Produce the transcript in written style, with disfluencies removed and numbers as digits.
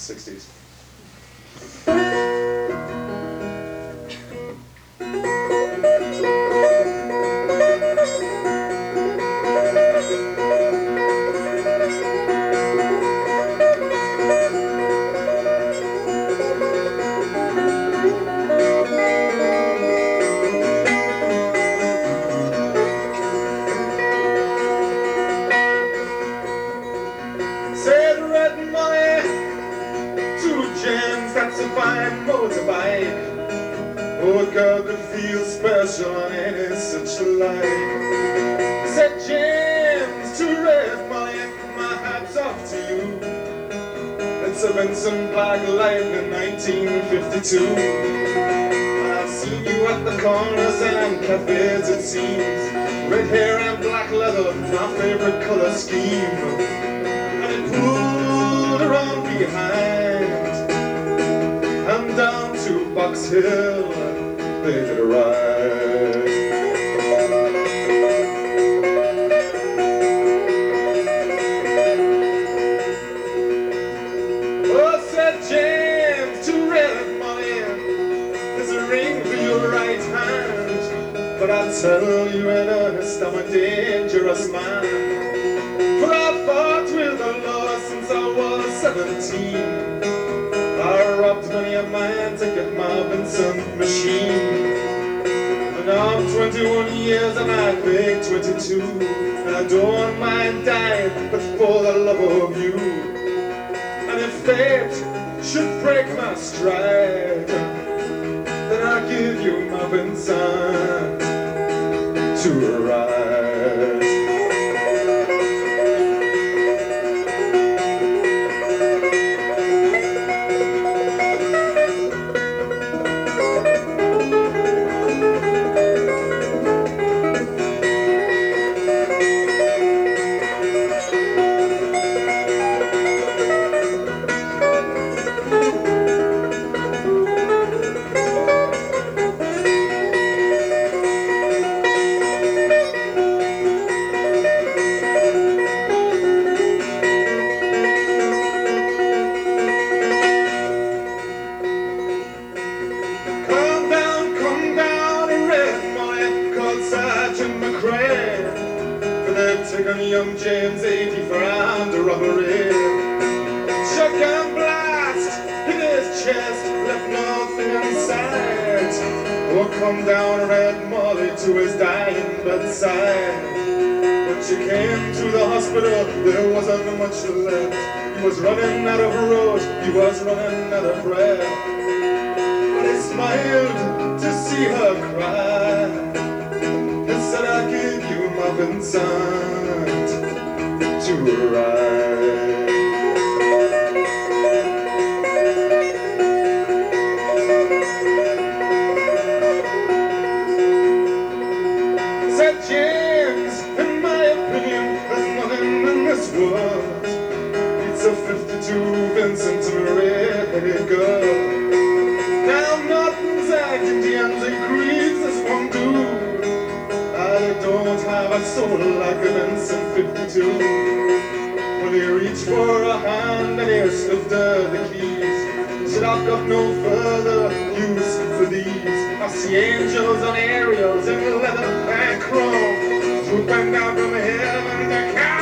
60s. Said red money, 2 gems, that's a fine motorbike. Oh, a girl could feel special on any such light. Said gems to red money, my hat's off to you. It's a Vincent Black Lightning 1952. I've seen you at the corners and cafes, it seems. Red hair and black leather, my favorite color scheme. Pulled around behind and down to Box Hill they did a ride. Oh, said James to red money, there's a ring for your right hand, but I tell you in earnest I'm a dangerous man. For I fought with the law since I was 17. I robbed many a man to get my Vincent machine. And now I'm 21 years and I think 22. And I don't mind dying, but for the love of you. And if fate should break my stride, then I'll give you my Vincent to ride. Taken young James 80 for armed robbery. Chuck and blast in his chest, left nothing inside. Oh, come down Red Molly to his dying bedside. When she came to the hospital, there wasn't much left. He was running out of road, he was running out of breath. But he smiled to see her cry. He said, I'll give you my Vincent to ride. Said James, in my opinion, there's nothing in this world beats a 52 Vincent to a red-headed girl. Now nothing's like Indians and creeds, this one do. I don't have a soul like a Vincent 52. When he reached for a hand and he slipped her the keys, said I've got no further use for these. I see angels on aerials in leather and chrome, swooping down from heaven to